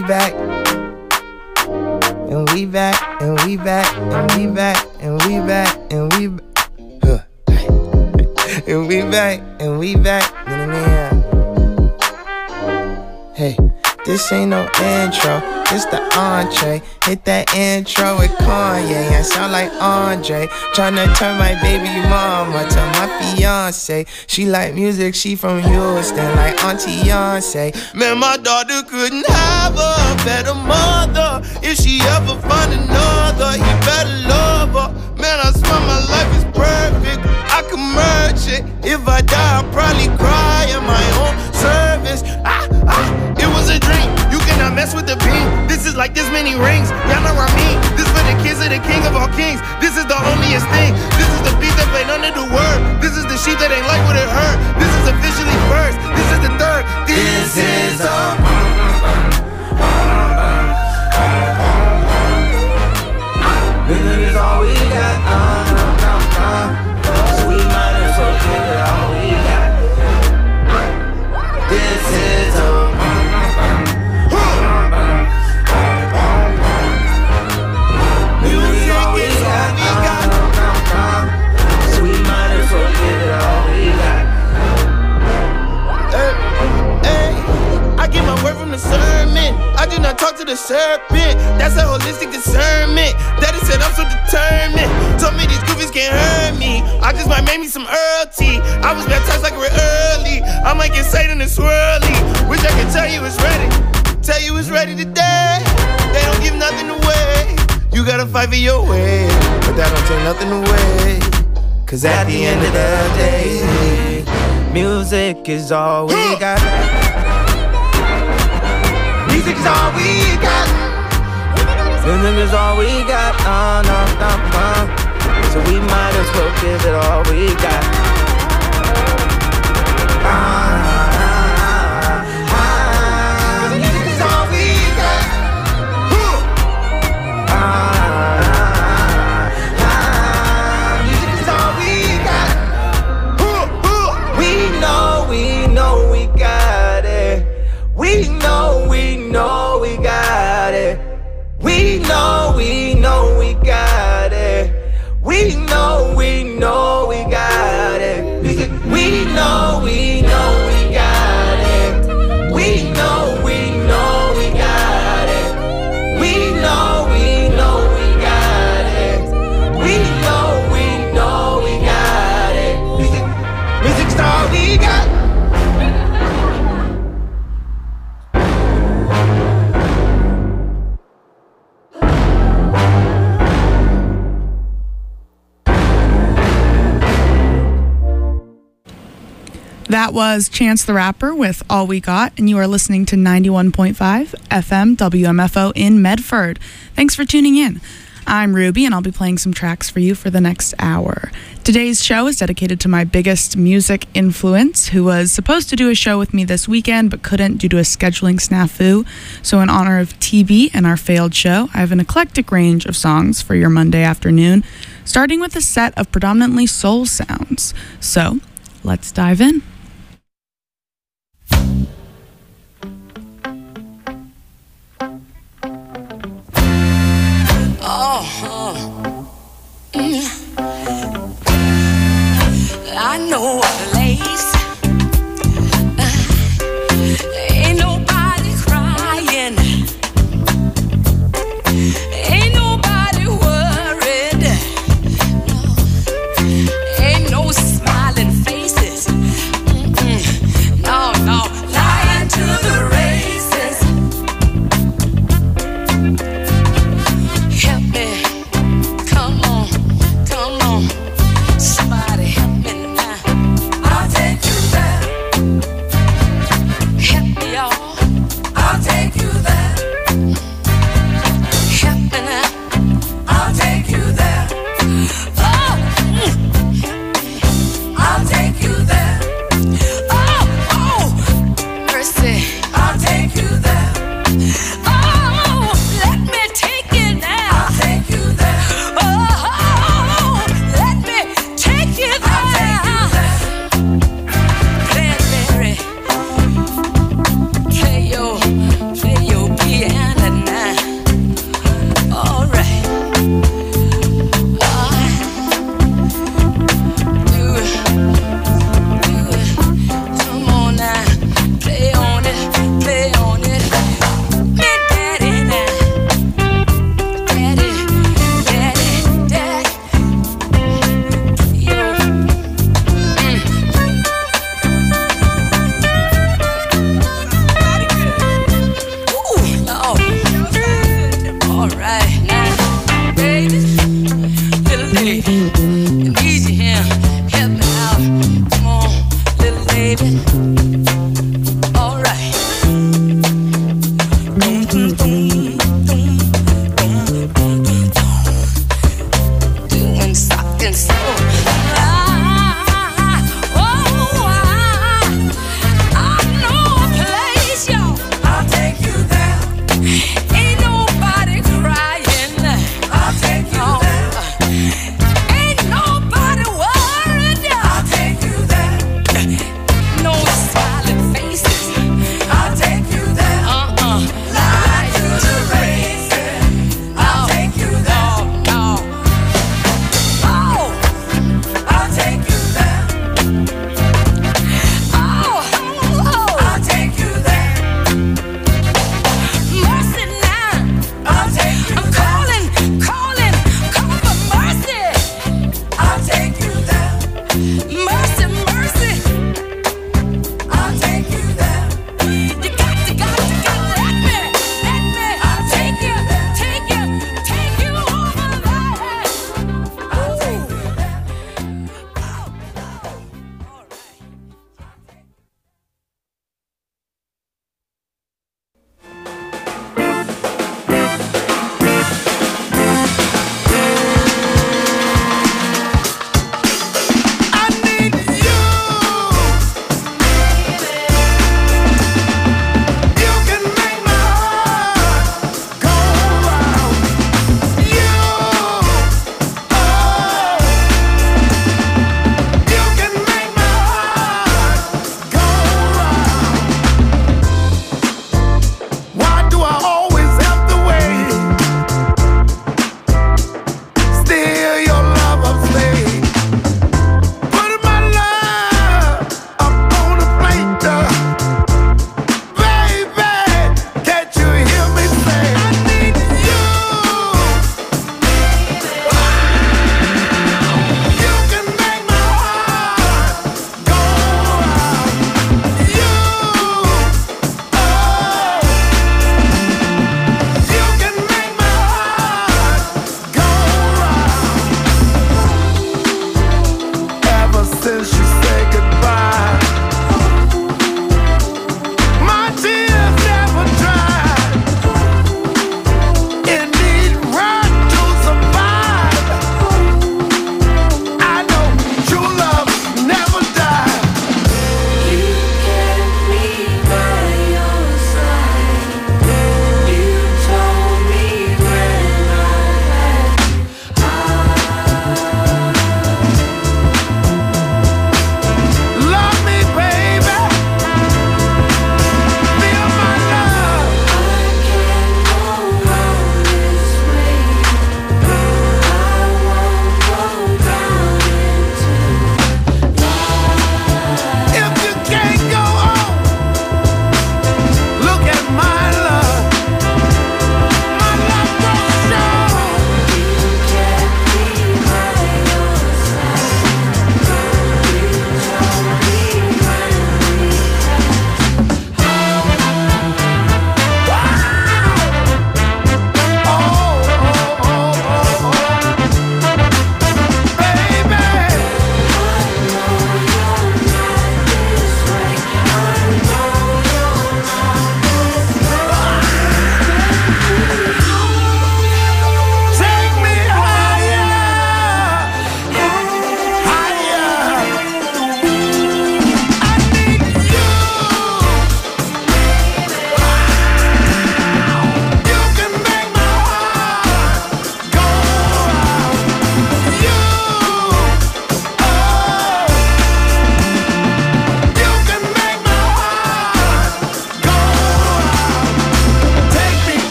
we back. And we back, and we back, and we back, and we back, and we back. And we back, and we back. Hey, this ain't no intro, it's the entree. Hit that intro with Kanye, I sound like Andre. Tryna turn my baby mama to my fiance. She like music, she from Houston, like Auntie Beyonce. Man, my daughter couldn't have a better mother. If she ever find another, you better love her. Man, I swear my life is perfect, I can merge it. If I die, I'll probably cry in my own service. It was a dream, you cannot mess with the beam. This is like this many rings, y'all know what I mean. This for the kids of the king of all kings. This is the onlyest thing. This is the beat that played under the word. This is the sheep that ain't like what it heard. This is officially first, this is the third. This is a this is all we got, so we might as well give it all we got. This is a music is all we got, so we might as well give it all we got. Hey, I get my word from the sermon. I do not talk to the serpent. That's a holistic discernment. Daddy said I'm so determined. Told me these goofies can't hurt me. I just might make me some Earl tea. I was baptized like real early. I might get Satan and swirly. Wish I could tell you it's ready. Tell you it's ready today. They don't give nothing away. You gotta fight for your way, but that don't take nothing away. Cause at the end of the day, music is all we got. Music is all we got. Music is all we got. So we might as well give it all we got. Music is all we got. Music is all we got. We know we got it. We know we got it. We know we got it. We know we got it. We know we got it. We know we got it. We know we got it. We know we got it. Music's all we got. That was Chance the Rapper with All We Got, and you are listening to 91.5 FM WMFO in Medford. Thanks for tuning in. I'm Ruby, and I'll be playing some tracks for you for the next hour. Today's show is dedicated to my biggest music influence, who was supposed to do a show with me this weekend, but couldn't due to a scheduling snafu. So in honor of TB and our failed show, I have an eclectic range of songs for your Monday afternoon, starting with a set of predominantly soul sounds. So let's dive in. I know a place. Ain't nobody crying. Ain't nobody worried. No. Ain't no smiling faces.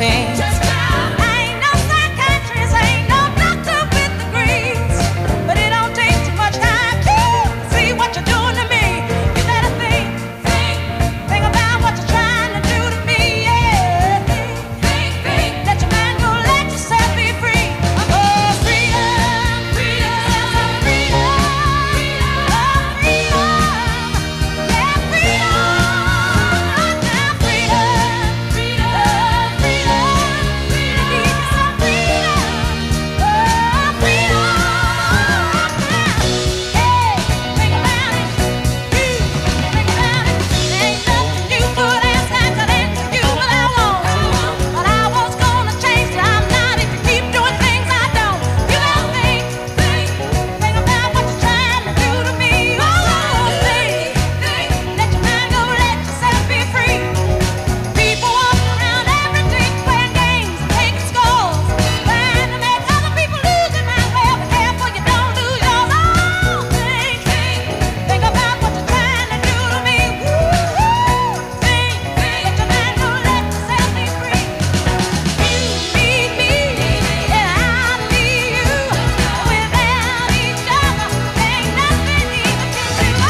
chance. I ain't no psychiatrist, I ain't no doctor with degrees, but it don't take too much time to see what you're doing to me. You better think about what you're trying to do to me. Yeah, think. Let your mind go, let yourself be free. Oh, freedom, freedom, freedom, oh, freedom. Yeah, freedom. Now freedom, freedom, freedom, freedom. Give me some freedom. Oh, freedom. Hey, think about it. Think about it. Ain't nothing you could ask, I could answer you what I want. But I was gonna change it, I'm not if you keep doing things I don't. You better think about what you're trying to do to me. Oh, think. Let your mind go, let yourself be free. People walk around every day playing games, taking scores, trying to make other people lose their mind. Well, be careful you don't lose yours. Oh, think about what you're trying to do to me. Woo-hoo. Think. Let your mind go, let yourself be free. You need me, and I need you. Without each other, ain't nothing even can do. Oh,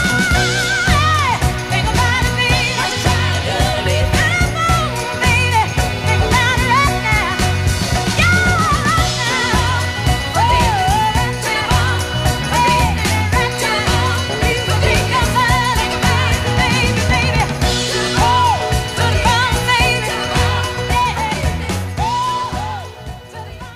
think about it, baby. What you trying to do to me? Come on, baby. Think about it right now. Yeah, right now. Oh, to the bone, baby, right to the bone. You think about it, baby, baby. Oh, to the bone, baby. Yeah. Oh, to the bone.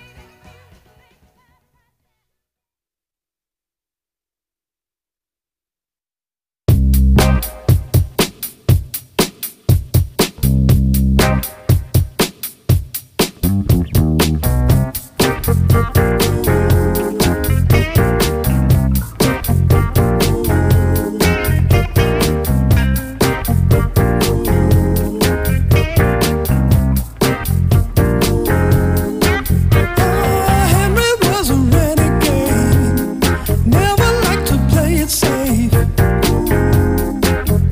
Henry was a renegade, never liked to play it safe.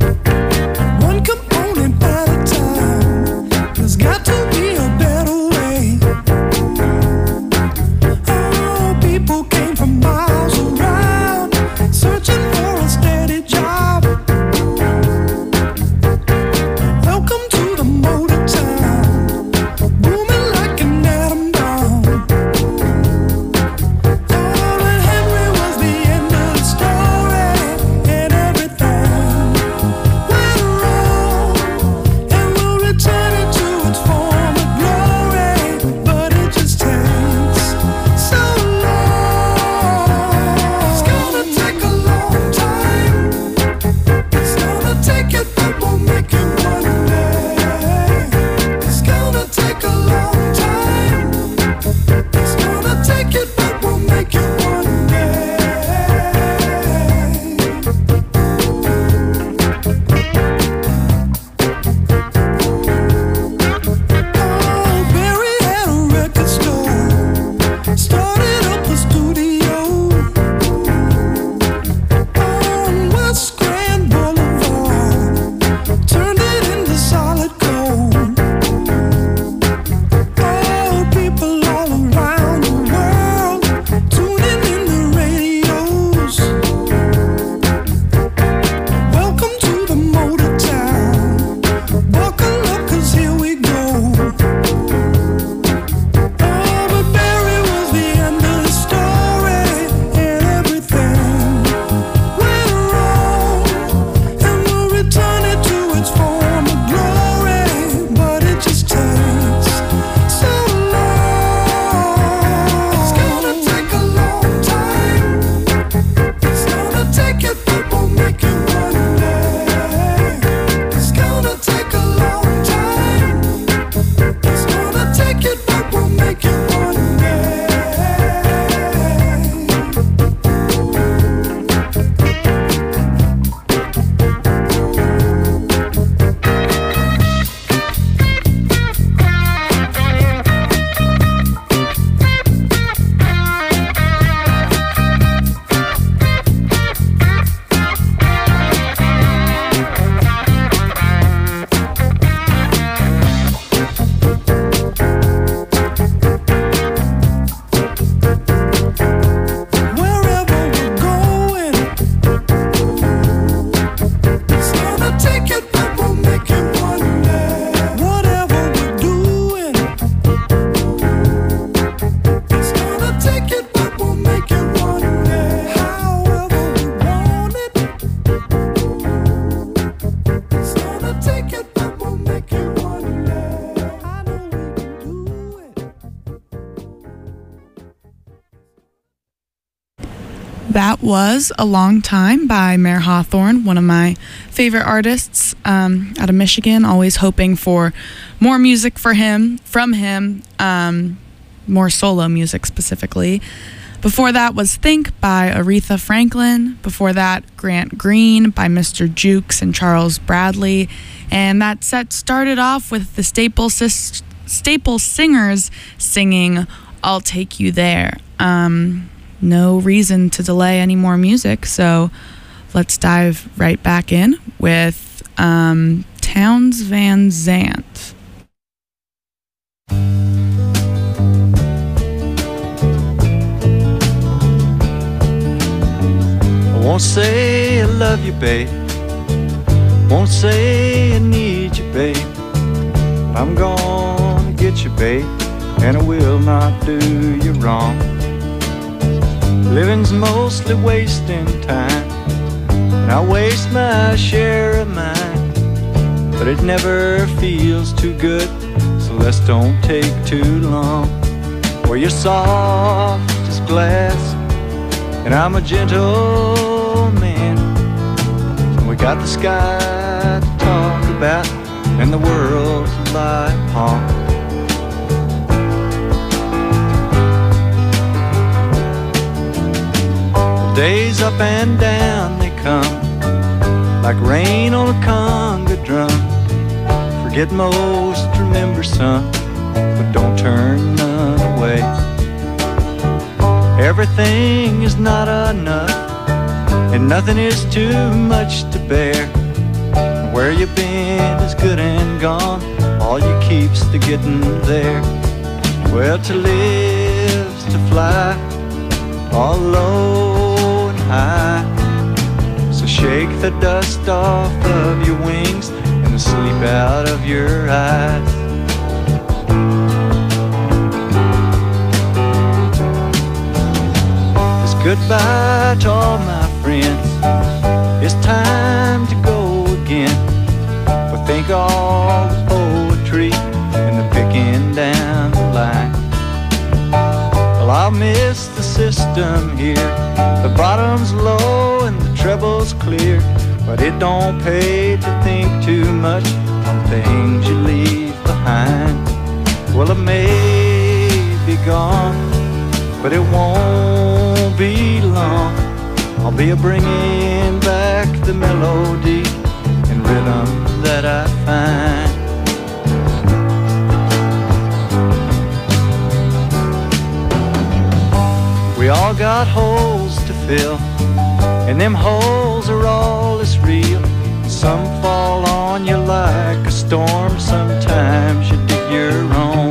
was A Long Time by Mayor Hawthorne, one of my favorite artists out of Michigan. Always hoping for more music from him, more solo music specifically. Before that was Think by Aretha Franklin. Before that, Grant Green by Mr. Jukes and Charles Bradley. And that set started off with the Staple Singers singing I'll Take You There. No reason to delay any more music, so let's dive right back in with Townes Van Zandt. I won't say I love you, babe. Won't say I need you, babe. But I'm gonna get you, babe, and I will not do you wrong. Living's mostly wasting time, and I waste my share of mine. But it never feels too good, so let's don't take too long. Well, you're soft as glass, and I'm a gentle man. We got the sky to talk about, and the world to lie upon. Days up and down they come, like rain on a conga drum. Forget most, remember some, but don't turn none away. Everything is not enough, and nothing is too much to bear. Where you've been is good and gone, all you keep's the getting there. Well, to live's to fly, all low high. So shake the dust off of your wings and the sleep out of your eyes. It's goodbye to all my friends, it's time to go again. But think all the poetry and the picking down the line. Well, I'll miss the system here, the bottom's low and the treble's clear. But it don't pay to think too much on things you leave behind. Well, it may be gone, but it won't be long. I'll be bringing back the melody and rhythm that I find. We all got holes to fill, and them holes are all that's real. Some fall on you like a storm, sometimes you dig your own.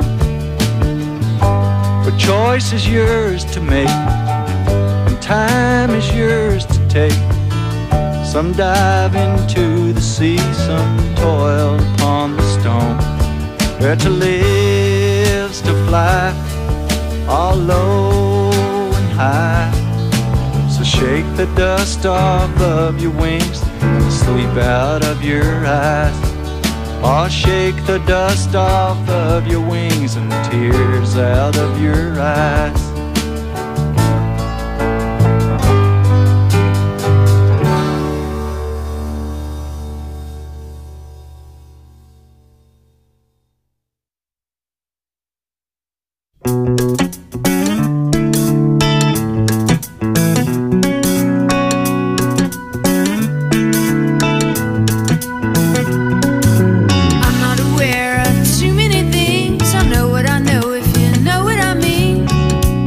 But choice is yours to make, and time is yours to take. Some dive into the sea, some toil upon the stone. Where to live's to fly, all low and high. So shake the dust off of your wings and the sleep out of your eyes. Oh, shake the dust off of your wings and the tears out of your eyes. I'm not aware of too many things. I know what I know, if you know what I mean.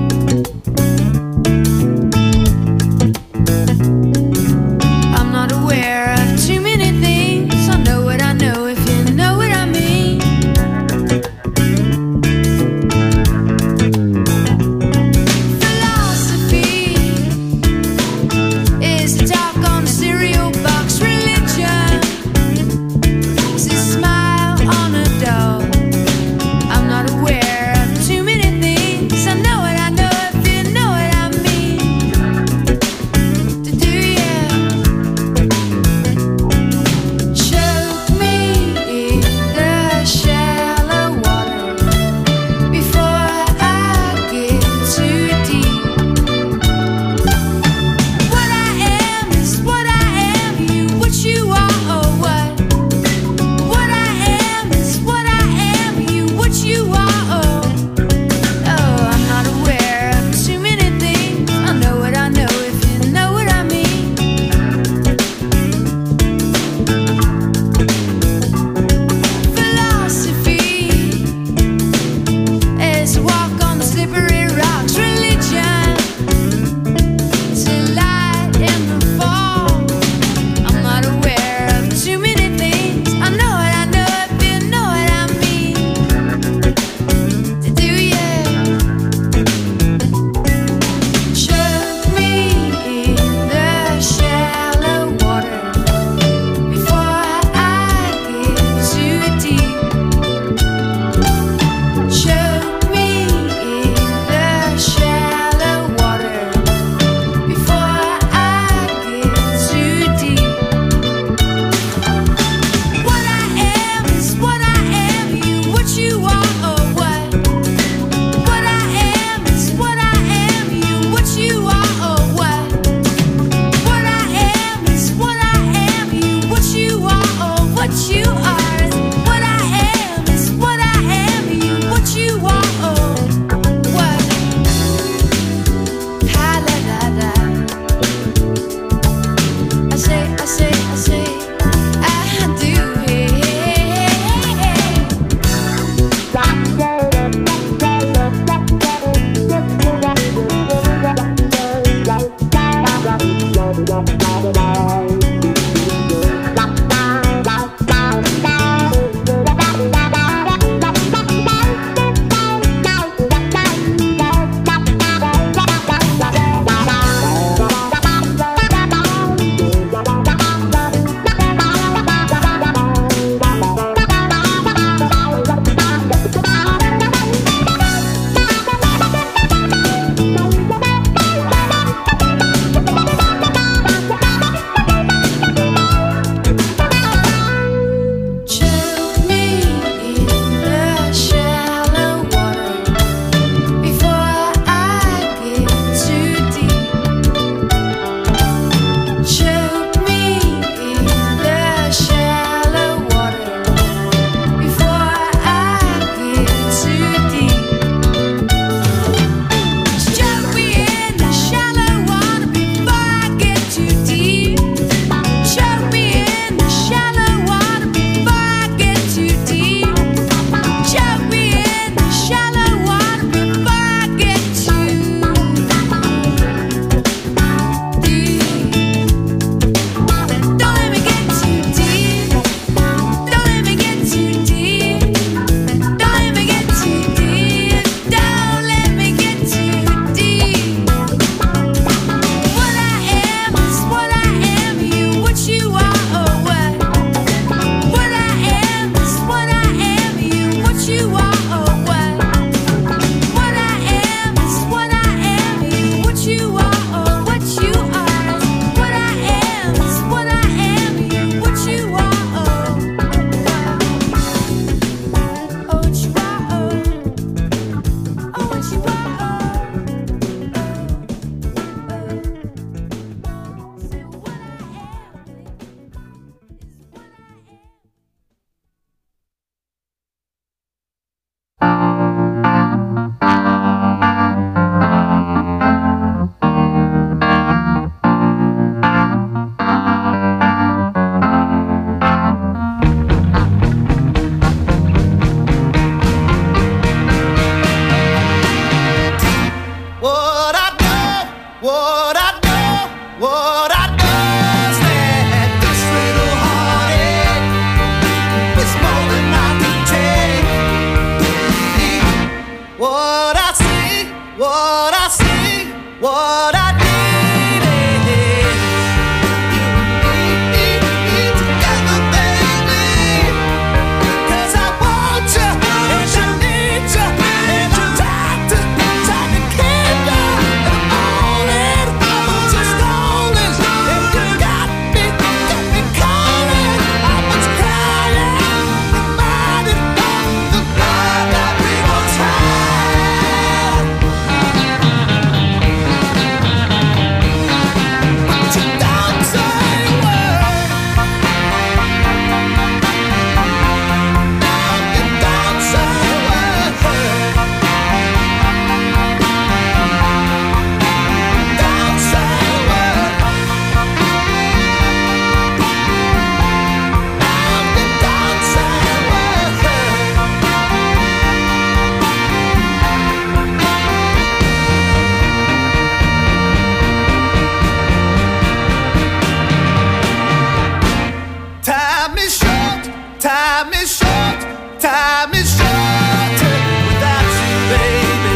Time is short, time is short without you, baby.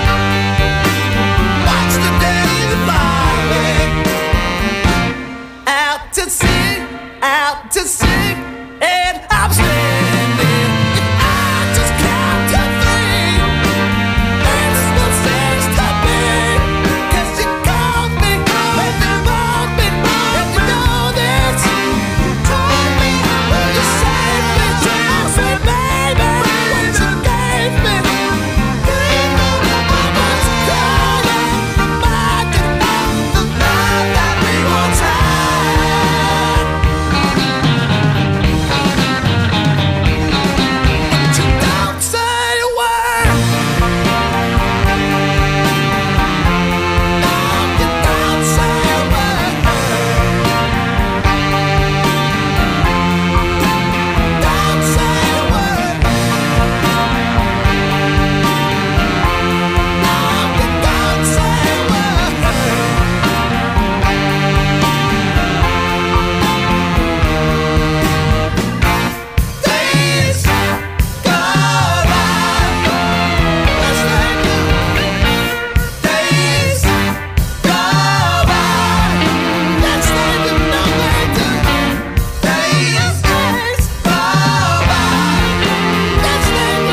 Watch the days fly away. Out to sea, and I'm standing. If I just count to three, it's the things to me. 'Cause you called me when you want me, and you know this. You told me you saved me, asked me, baby, what you gave me. I was crying, reminded of the love that we once had. You don't say a word. No, you don't say a word. Don't say a word. No, you don't say a word. Days go by. Yes, they do. Days go by. Yes, they do. No, they do. Days go by. Yes, they do.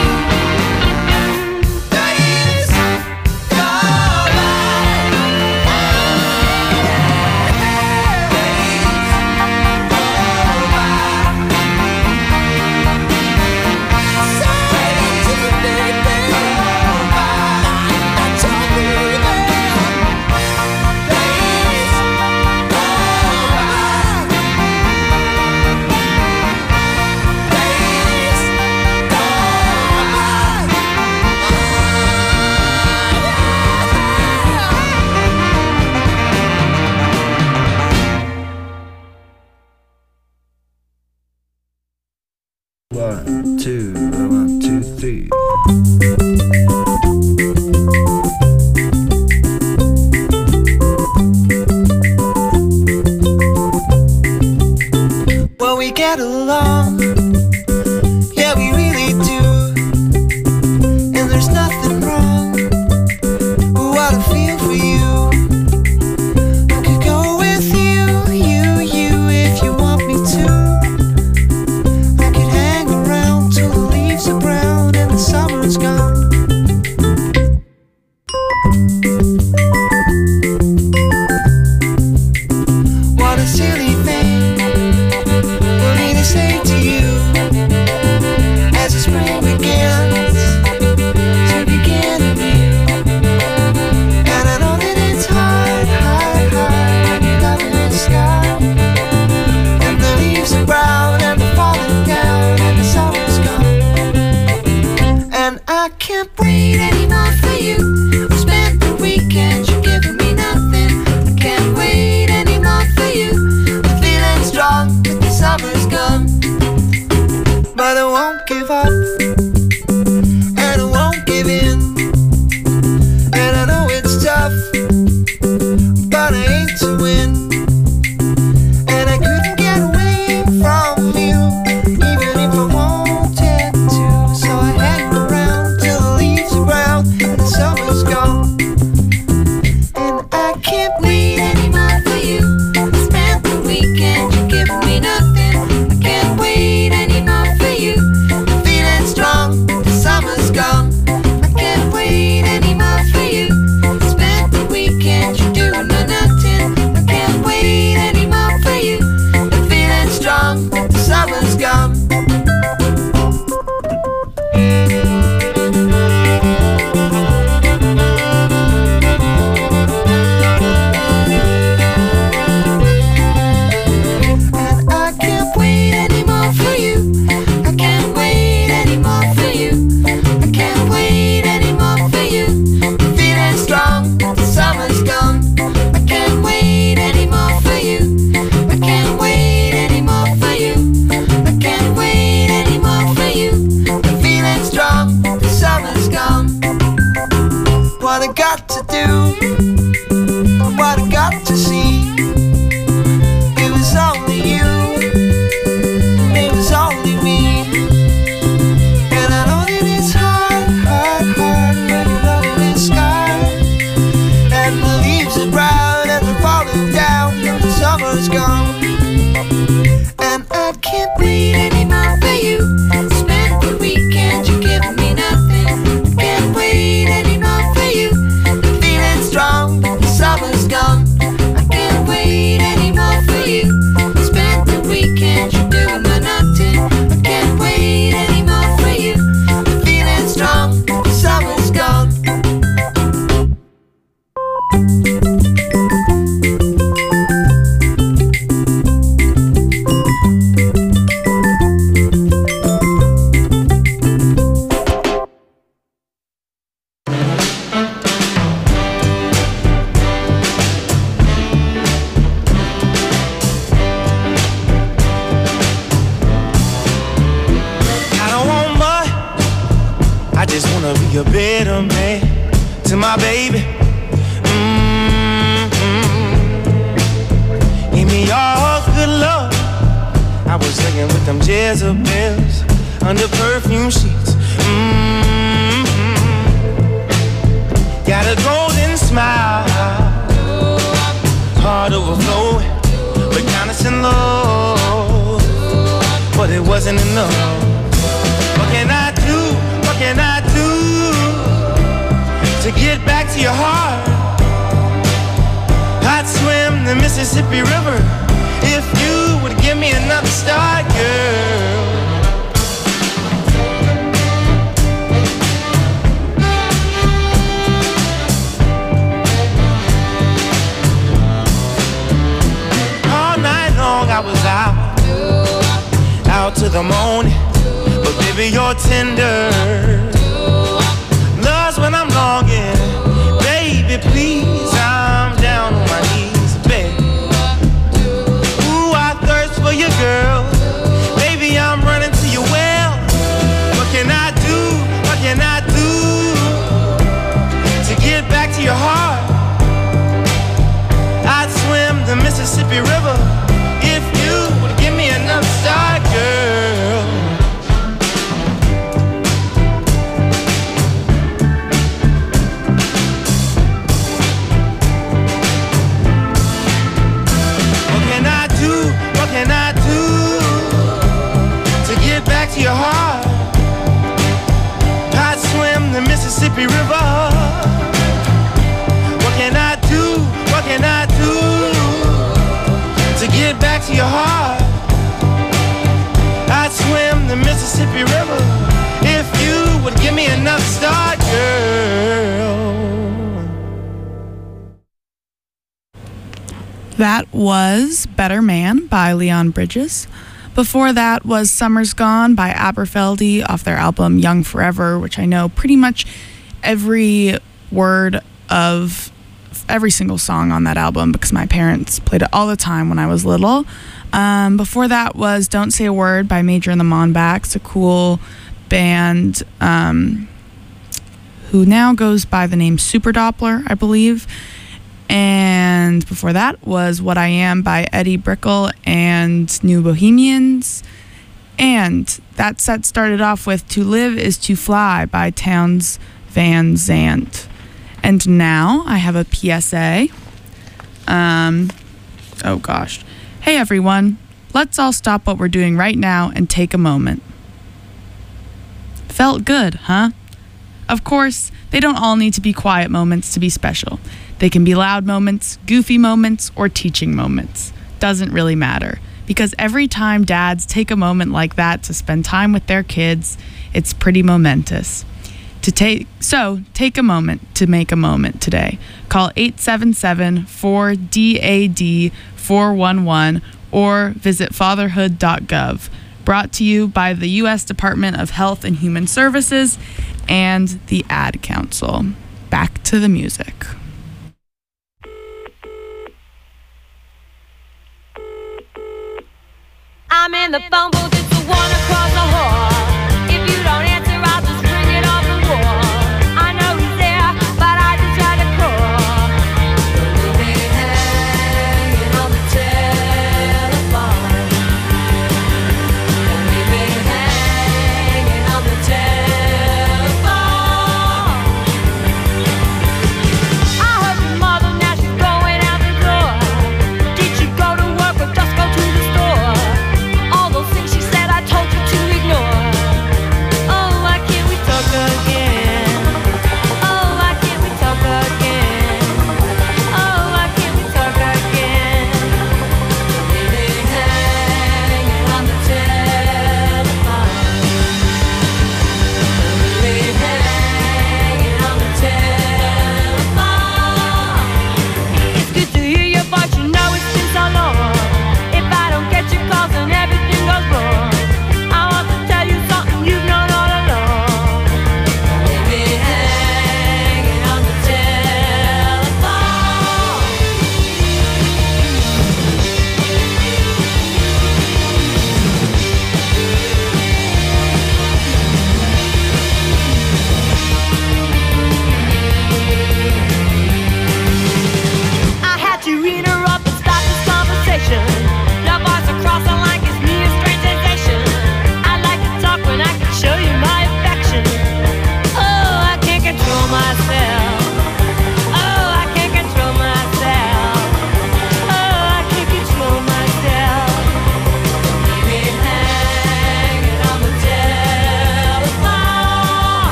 Days go One, two, three. Well, we get along, yeah, we really do. And there's nothing wrong with what I feel for you. I could go with you, if you want me to. I could hang around till the leaves are brown and the summer's gone. What a silly thing for me to say to you as the spring begins to begin anew. And I know that it's hard when you're loving the sky, and the leaves are brown and they're falling down and the summer's gone. And I can't wait anymore for you. We spent the weekend, you're giving me nothing. I can't wait anymore for you. I'm feeling strong, but the summer's gone. But I won't give up, and I won't give in. And I know it's tough, but I aim to win. And I couldn't get away from you, even if I wanted to. So I hang around till the leaves are brown and the summer's gone. And I can't wait anymore for you. I spent the weekend, you're giving me nothing. I can't wait anymore for you. I'm feeling strong. wait anymore for you. Spent the weekend, you give me nothing. I can't wait anymore for you. The feeling's strong, but the summer's gone. I can't wait anymore for you. Spent the weekend, you're doing my nothing. I can't wait anymore for you. The feeling's strong, but the summer's gone. I don't want much, I just wanna be a better man to my baby. Give me all good love. I was living with them Jezebels under perfume sheets. Got a golden smile, heart overflowing, but kindness and love, but it wasn't enough. What can I do? What can I do to get back to your heart? I'd swim the Mississippi River if you would give me another start, girl. All night long I was out to the morning, but baby you're tender. Love's when I'm longing, baby please, I'm down on my knees, baby. Ooh, I thirst for you, girl. Baby, I'm running to your well. What can I do? What can I do to get back to your heart? I'd swim the Mississippi River if you would give me another start, girl. What can I do? What can I do to get back to your heart? I'd swim the Mississippi River. What can I do? What can I do to get back to your heart? I'd swim the Mississippi River if you would give me enough start, girl. That was Better Man by Leon Bridges. Before that was Summer's Gone by Aberfeldy off their album Young Forever, which I know pretty much every word of every single song on that album because my parents played it all the time when I was little. Before that was Don't Say a Word by Major and the Monbacks, a cool band who now goes by the name Super Doppler, I believe. And before that was What I Am by Eddie Brickell and New Bohemians. And that set started off with To Live Is to Fly by Townes Van Zandt. And now I have a PSA. Oh gosh. Hey everyone, let's all stop what we're doing right now and take a moment. Felt good, huh? Of course, they don't all need to be quiet moments to be special. They can be loud moments, goofy moments, or teaching moments. Doesn't really matter. Because every time dads take a moment like that to spend time with their kids, it's pretty momentous. Take a moment to make a moment today. Call 877-4DAD-411 or visit fatherhood.gov. Brought to you by the U.S. Department of Health and Human Services and the Ad Council. Back to the music. I'm in the phone booth, it's the one across the hall. If you don't answer, I'll just ring it off the wall. I know he's there, but I just tried to call. We'll be hanging on the telephone. We'll be hanging on the telephone. I heard your mother, now she's going out the door. Did you go to work or just go to the store? All those things she said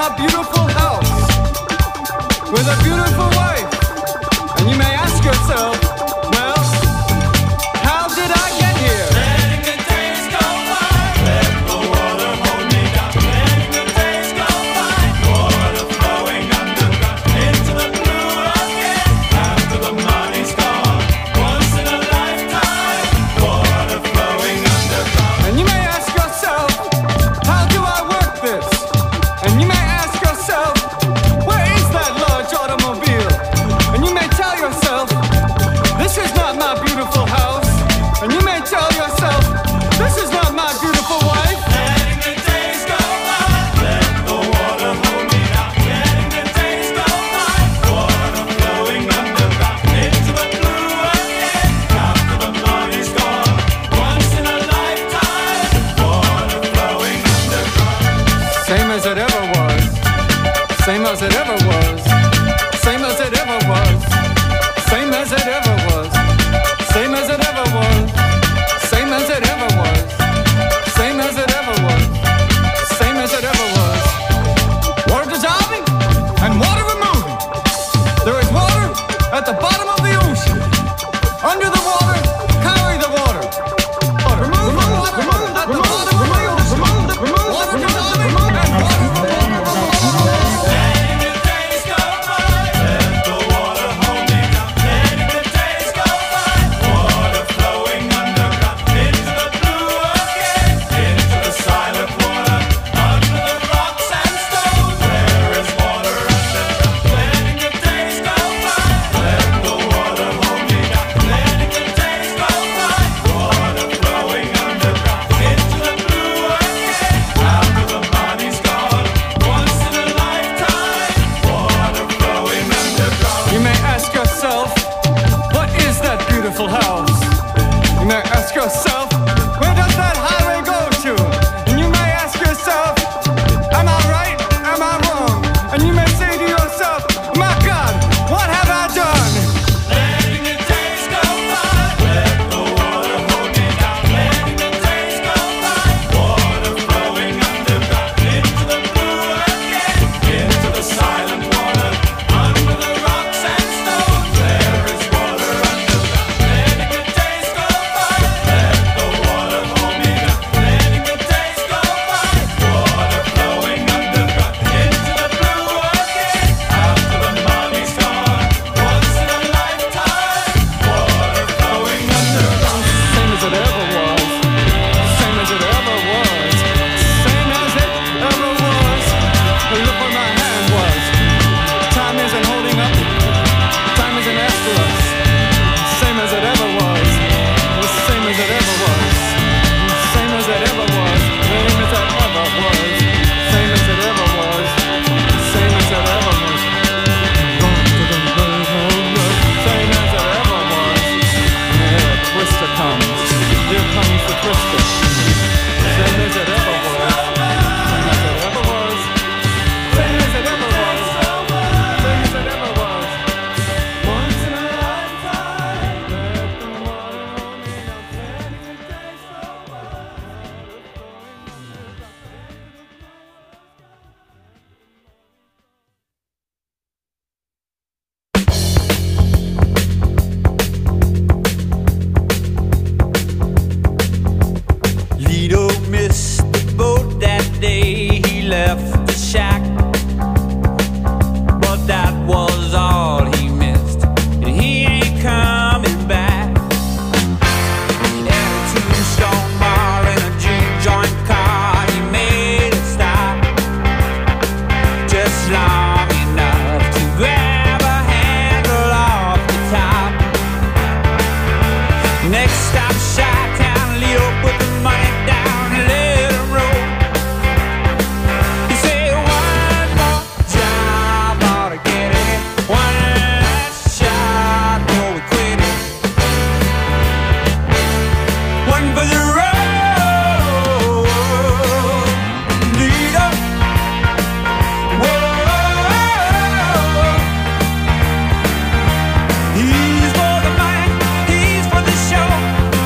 my beautiful house with a beautiful wife. And you may ask yourself, well, how did I get here? Letting the days go by, let the water hold me down. Letting the days go by, water flowing underground into the blue again. After the money's gone, once in a lifetime, water flowing underground. And you may ask yourself, how do I work this? And you may ask yourself, where is that large automobile? And you may tell yourself, this is not my beautiful house. And you may tell yourself, this is not my beautiful wife. Letting the days go by, let the water hold me down. Letting the days go by, water flowing underground into the blue again. After the money's gone, once in a lifetime, water flowing underground. Same as it ever was. Same as it ever was. Same as it ever was. Same as it ever was. Same as it ever was. Same as it ever was. Same as it ever was. Same as it ever was. Water dissolving and water removing. There is water at the bottom of the ocean. Under the water, carry the water. Remove the water at the bottom of the ocean. Water dissolving and water removing. Letting the days go by, let the water hold me down. Letting the days go by, water flowing underground into the blue again, into the silent water, under the rocks and stones. There is water underground. Letting the days go by, let the water hold me down. Letting the days go by, water flowing underground into the blue again. After the money's gone, once in a lifetime, water flowing underground. You may ask yourself, what is that beautiful house? You may ask yourself, where does that highway go to? And you may ask yourself, am I right? Am I wrong? And you may say to yourself, my God, what have I done? Letting the days go by, let the water hold me down. Letting the days go by, water flowing underground into the blue again, into the silent water, under the rocks and stones. There is water underground. Letting the days go by, let the water hold me down. Letting the days go by, water flowing underground into the blue again. After the money's gone, once in a lifetime, water flowing underground. Same as it ever was. Same as it ever was. Same as it ever was. But look where my hand was. Time isn't holding up. Time isn't after us. Same as it ever was. Same as it ever was. Same as it ever was. Same as it ever was. Same as it ever was. Same as it ever was. Same as it ever was. And here a twister comes. Here comes the twister. Same as it ever was. Same as it ever was. Same as it ever was. Same as it ever was. Once in a lifetime, let the water hold me down. Letting the days go by. Lido missed the boat that day. He left the shack, but that was all he missed, and he ain't coming back. At a Tombstone bar in a juke-joint car, he made a stop, just long enough to grab a handle off the top. Next stop, Chi-Town. Lido put the money down and let him roll. He said, one more job ought to get it. One last shot before we quit it. One for the road, Lido. Whoa. He's for the money, he's for the show.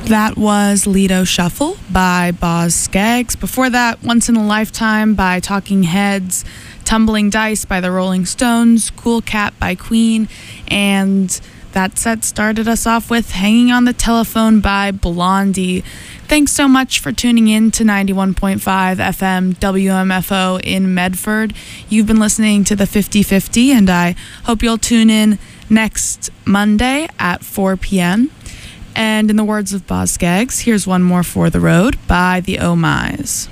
That was Lido Shuffle by Boz Scaggs. Before that, Once in a Lifetime by Talking Heads, Tumbling Dice by the Rolling Stones, Cool Cat by Queen, and that set started us off with Hanging on the Telephone by Blondie. Thanks so much for tuning in to 91.5 FM WMFO in Medford. You've been listening to the 50/50, and I hope you'll tune in next Monday at 4 p.m. And in the words of Boz Scaggs, here's one more for the road by the Oh My's.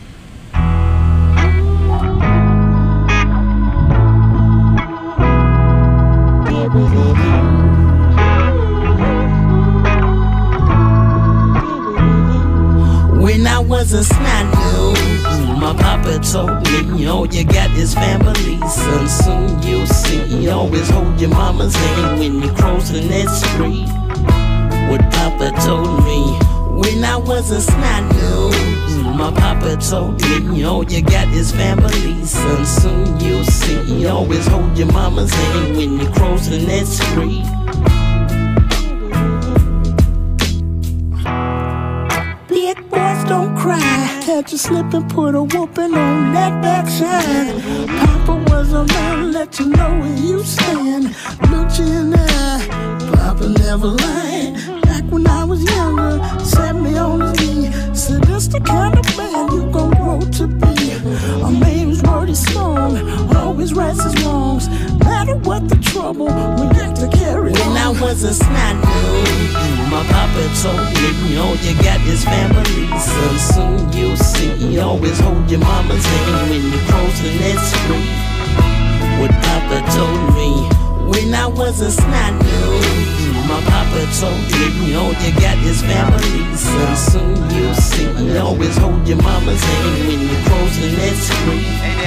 When I was a snot nose, my papa told me, all you got is family, son. Soon you'll see. Always hold your mama's hand when you're crossing that street. What Papa told me when I was a snot nose, my Papa told me, all you got is family, son. Soon you'll see. Always hold your mama's hand when you're crossing that street. Big boys don't cry. Catch you slip and put a whooping on that backside. Papa was a man, let you know where you stand. Looked you in the eye, Papa never lied. Back when I was younger, sat me on his knee. Said that's the kind of man you gon' grow to be. A man whose word is strong, always rights his wrongs. Matter what the trouble, we got to carry on. When I was a snot nose, my papa told me, all you got is family, son. Soon you'll see. Always hold your mama's hand when you're crossing that street. What Papa told me when I was a snot nose, my Papa told me, all you got is family, son. Soon you'll see. Always hold your mama's hand when you're crossing that street. Hey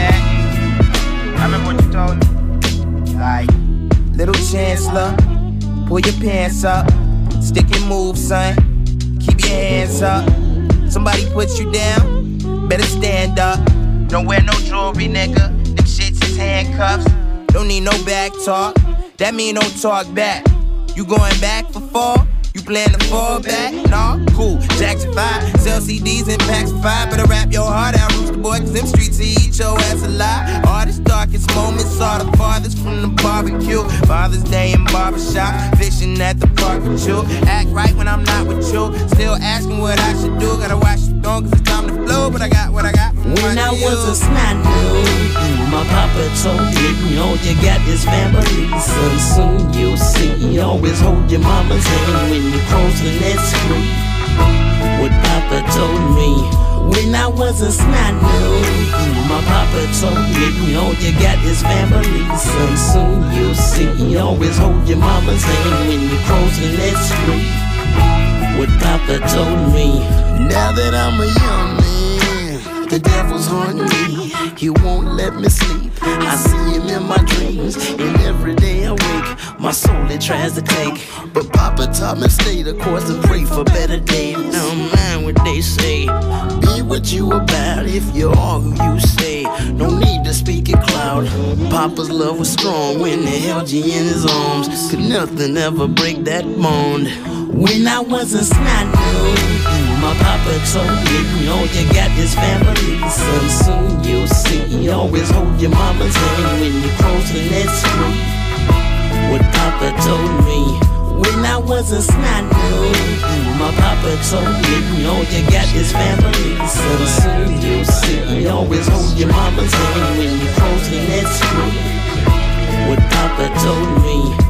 Dad, I remember what you told me. Like, little Chancellor, pull your pants up, stick and move, son. Keep your hands up. Somebody puts you down, better stand up. Don't wear no jewelry, nigga. Them shits is handcuffs. Don't need no back talk. That mean don't talk back. You going back for 4? You plan to fall back? Nah, cool. Jackson 5, sell CDs and packs of 5. Better rap your heart out, Rooster Boy, cause them streets will eat your ass alive. Hardest, darkest moments are the farthest from the barbecue. Father's Day in barbershop, fishing at the park with you. Act right when I'm not with you. Still asking what I should do. Gotta watch the throne cause it's time to flow. But I got what I got from when I was a snot nose, my papa told me, all you got is family, son. Soon you'll see. Always hold your mama's hand when you're crossing that street. What Papa told me when I was a snot nose, my Papa told me, all you got is family, son. Soon you'll see. Always hold your mama's hand when you're crossing that street. What Papa told me. Now that I'm a young man, the devil's haunting me. He won't let me sleep. I see him in my dreams, and every day I wake, my soul it tries to take. But Papa taught me stay the course and pray for better days. Don't mind what they say. Be what you about if you are who you say. No need to speak it loud. Papa's love was strong when he held you in his arms. Could nothing ever break that bond. When I was a snot nose, my papa told me, all you got is family, son. Soon you'll see. Always hold your mama's hand when you're crossing that street. What Papa told me when I was a snot nose, my papa told me, all you got is family, son. Soon you'll see. Always hold your mama's hand when you're crossing that street. What Papa told me.